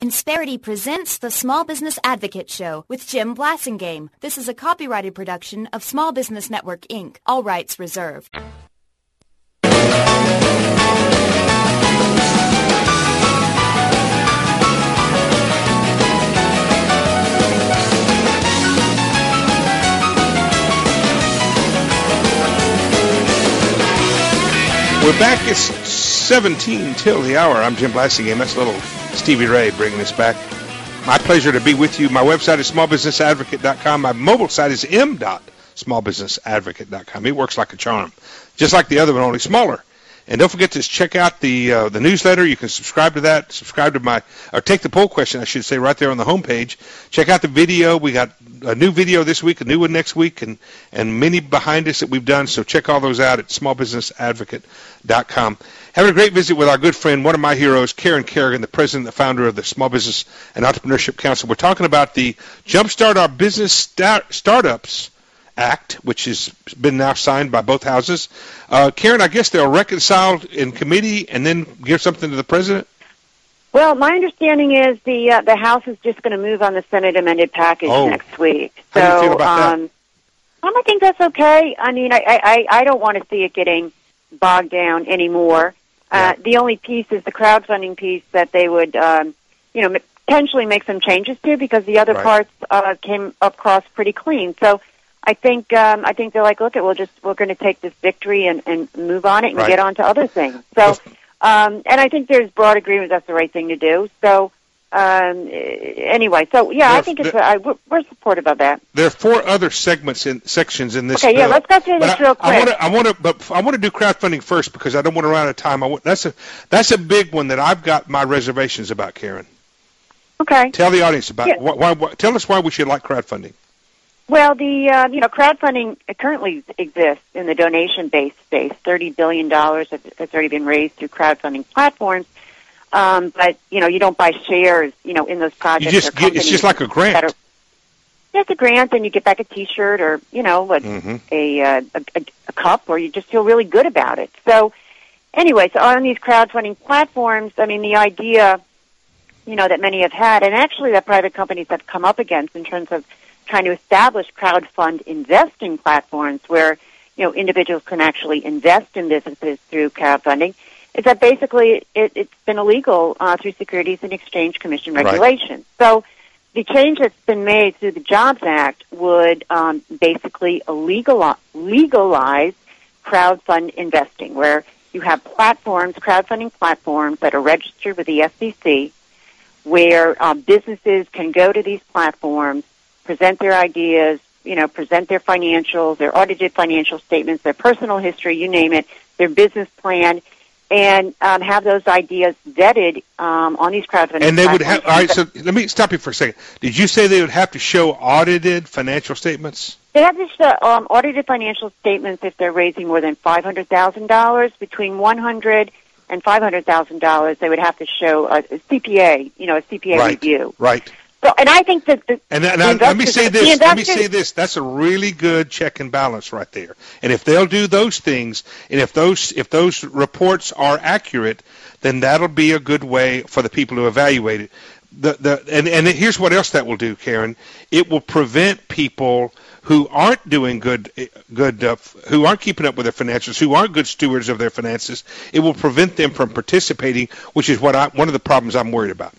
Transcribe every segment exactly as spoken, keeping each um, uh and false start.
Insperity presents the Small Business Advocate Show with Jim Blasingame. This is a copyrighted production of Small Business Network, Incorporated. All rights reserved. We're back. It's seventeen till the hour. I'm Jim Blasingame. That's a little Stevie Ray bringing us back. My pleasure to be with you. My website is small business advocate dot com. My mobile site is m dot small business advocate dot com. It works like a charm, just like the other one, only smaller. And don't forget to check out the uh, the newsletter. You can subscribe to that. Subscribe to my, or take the poll question, I should say, right there on the homepage. Check out the video. We got a new video this week, a new one next week, and, and many behind us that we've done. So check all those out at small business advocate dot com. Having a great visit with our good friend, one of my heroes, Karen Kerrigan, the president and the founder of the Small Business and Entrepreneurship Council. We're talking about the Jumpstart Our Business Start- Startups Act, which has been now signed by both houses. Uh, Karen, I guess they'll reconcile in committee and then give something to the president? Well, my understanding is the uh, the House is just going to move on the Senate amended package oh. next week. So, How do you feel about um, that? Um, I think that's okay. I mean, I, I, I don't want to see it getting bogged down anymore. Uh, yeah. The only piece is the crowdfunding piece that they would, um, you know, potentially make some changes to, because the other right. parts uh, came across pretty clean. So I think um, I think they're like, look, we'll just we're going to take this victory and, and move on it and right. get on to other things. So, um, and I think there's broad agreement that's the right thing to do. So. Um, anyway, so yeah, there, I think it's there, I, we're, we're supportive of that. There are four other segments in sections in this. Okay, bill, yeah, let's go through this I, real quick. I want to, I want to, but I want to do crowdfunding first because I don't want to run out of time. I want, that's a that's a big one that I've got my reservations about, Karen. Okay. Tell the audience about yeah. why, why. Tell us why we should like crowdfunding. Well, the uh, you know crowdfunding currently exists in the donation-based space. Thirty billion dollars has already been raised through crowdfunding platforms. Um, but, you know, you don't buy shares, you know, in those projects. You just or get, it's just like a grant. Are, it's a grant, and you get back a T-shirt or, you know, a, mm-hmm. a, uh, a, a cup, or you just feel really good about it. So, anyway, so on these crowdfunding platforms, I mean, the idea, you know, that many have had, and actually that private companies have come up against in terms of trying to establish crowdfund investing platforms where, you know, individuals can actually invest in businesses through crowdfunding, is that basically it, it's been illegal uh, through Securities and Exchange Commission regulations. Right. So the change that's been made through the Jobs Act would um, basically illegal, legalize crowdfund investing, where you have platforms, crowdfunding platforms that are registered with the S E C, where um, businesses can go to these platforms, present their ideas, you know, present their financials, their audited financial statements, their personal history, you name it, their business plan, and um, have those ideas vetted um, on these crowdfunding And they platforms. would have, all right, so let me stop you for a second. Did you say they would have to show audited financial statements? They have to show um, audited financial statements if they're raising more than five hundred thousand dollars. Between one hundred thousand dollars and five hundred thousand dollars, they would have to show a, a C P A, you know, a C P A right, review. Right. So, and I think that the, and, and the I, let me say this. Let me say investors, this. That's a really good check and balance right there. And if they'll do those things, and if those if those reports are accurate, then that'll be a good way for the people to evaluate it. The the and and here's what else that will do, Karen. It will prevent people who aren't doing good good uh, who aren't keeping up with their financials, who aren't good stewards of their finances. It will prevent them from participating, which is what I, one of the problems I'm worried about.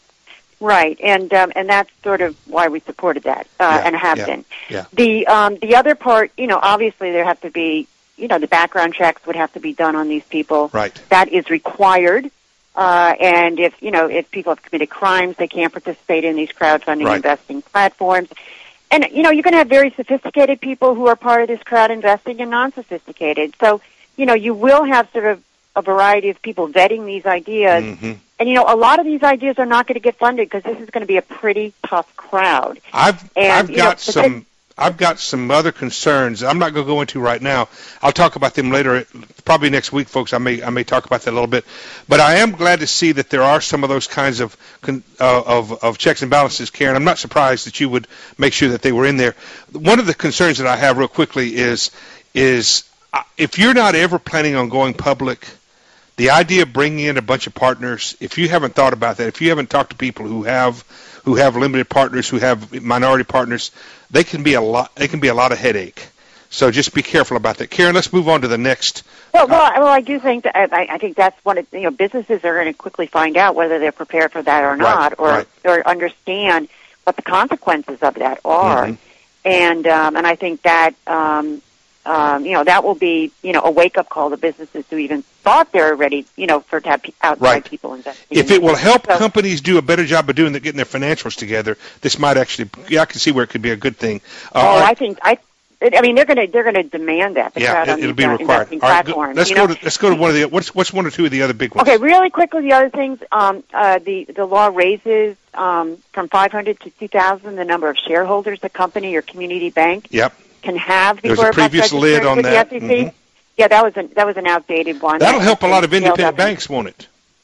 Right, and um, and that's sort of why we supported that uh, yeah, and have yeah, been. Yeah. The um, the other part, you know, obviously there have to be, you know, the background checks would have to be done on these people. Right. That is required, uh, and if you know if people have committed crimes, they can't participate in these crowdfunding right. investing platforms. And you know, you're going to have very sophisticated people who are part of this crowd investing and non-sophisticated. So you know, you will have sort of a variety of people vetting these ideas. Mm-hmm. And, you know, a lot of these ideas are not going to get funded because this is going to be a pretty tough crowd. I've and, I've got know, some I've got some other concerns I'm not going to go into right now. I'll talk about them later, probably next week, folks. I may I may talk about that a little bit. But I am glad to see that there are some of those kinds of uh, of of checks and balances, Karen. I'm not surprised that you would make sure that they were in there. One of the concerns that I have real quickly is is if you're not ever planning on going public, the idea of bringing in a bunch of partners, if you haven't thought about that, if you haven't talked to people who have who have limited partners, who have minority partners, they can be a lot. They can be a lot of headache. So just be careful about that. Karen, let's move on to the next. Well, well, I, well I do think that I, I think that's one of you know businesses are going to quickly find out whether they're prepared for that or not, right, or right. or understand what the consequences of that are, mm-hmm. and um, and I think that um, um, you know that will be you know a wake up call to businesses who even thought they were ready you know for to have outside right. people investing. If in it will help so, companies do a better job of doing the, getting their financials together, this might actually. Yeah, I can see where it could be a good thing. Uh, oh, I think I. I mean, they're going to they're going to demand that. The yeah, crowd it, on it'll these, be uh, required. investing All right, platforms. let's you go know? to let's go to one of the what's what's one or two of the other big ones. Okay, really quickly, the other things. Um, uh, the the law raises um, from five hundred to two thousand the number of shareholders a company or community bank yep. can have There's before a previous lid on with that. the S E C. Mm-hmm. Yeah, that was an that was an outdated one. That'll that help a lot of scaled independent up. banks, won't it?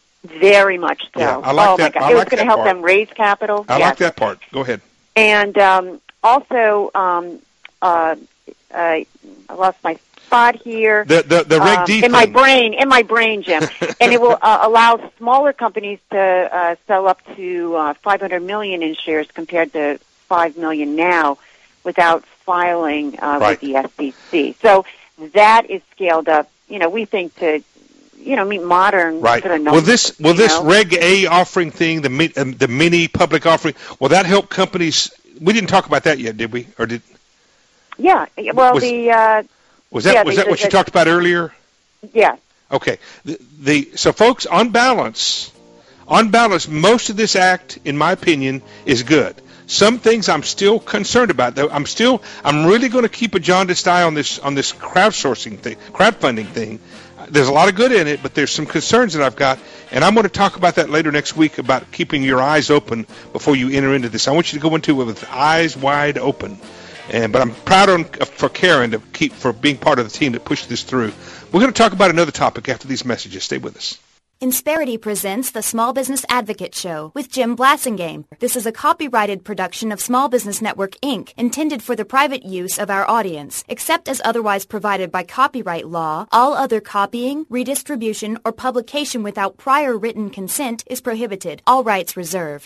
Very much so. Yeah, I like oh that. my God, I it was like going to that help part. them raise capital. I yes. like that part. Go ahead. And um, also, um, uh, uh, I lost my spot here. The the the Reg um, D in thing. my brain, in my brain, Jim, and it will uh, allow smaller companies to uh, sell up to uh, five hundred million in shares compared to five million now, without filing uh, right. with the S E C. So that is scaled up. You know, we think to you know meet modern right. sort of Will this will this know? Reg A offering thing, the mi- um, the mini public offering, will that help companies? We didn't talk about that yet, did we? Or did? Yeah. Well, was, the uh, was that yeah, was the, that what the, you talked about earlier? Yeah. Okay. The, the so folks, on balance, on balance, most of this act, in my opinion, is good. Some things I'm still concerned about. Though I'm still, I'm really going to keep a jaundiced eye on this on this crowdsourcing thing, crowdfunding thing. There's a lot of good in it, but there's some concerns that I've got, and I'm going to talk about that later next week about keeping your eyes open before you enter into this. I want you to go into it with eyes wide open. And but I'm proud on, for Karen to keep for being part of the team that pushed this through. We're going to talk about another topic after these messages. Stay with us. Insperity presents the Small Business Advocate Show with Jim Blassingame. This is a copyrighted production of Small Business Network, Incorporated, intended for the private use of our audience. Except as otherwise provided by copyright law, all other copying, redistribution, or publication without prior written consent is prohibited. All rights reserved.